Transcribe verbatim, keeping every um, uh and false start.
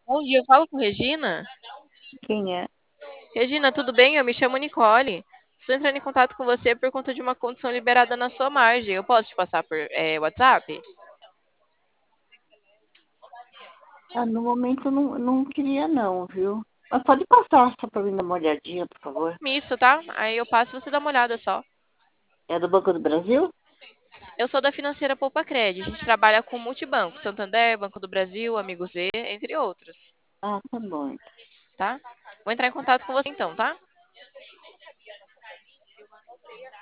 Bom dia, eu falo com Regina. Quem é? Regina, tudo bem? Eu me chamo Nicole. Estou entrando em contato com você por conta de uma condição liberada na sua margem. Eu posso te passar por é, WhatsApp? Ah, no momento eu não, não queria não, viu? Mas pode passar só para mim dar uma olhadinha, por favor. Isso, tá? Aí eu passo e você dá uma olhada só. É do Banco do Brasil? Eu sou da financeira Poupa Cred. A gente trabalha com multibanco, Santander, Banco do Brasil, Amigo Z, entre outros, Ah, tá bom. tá? Vou entrar em contato com você então, tá?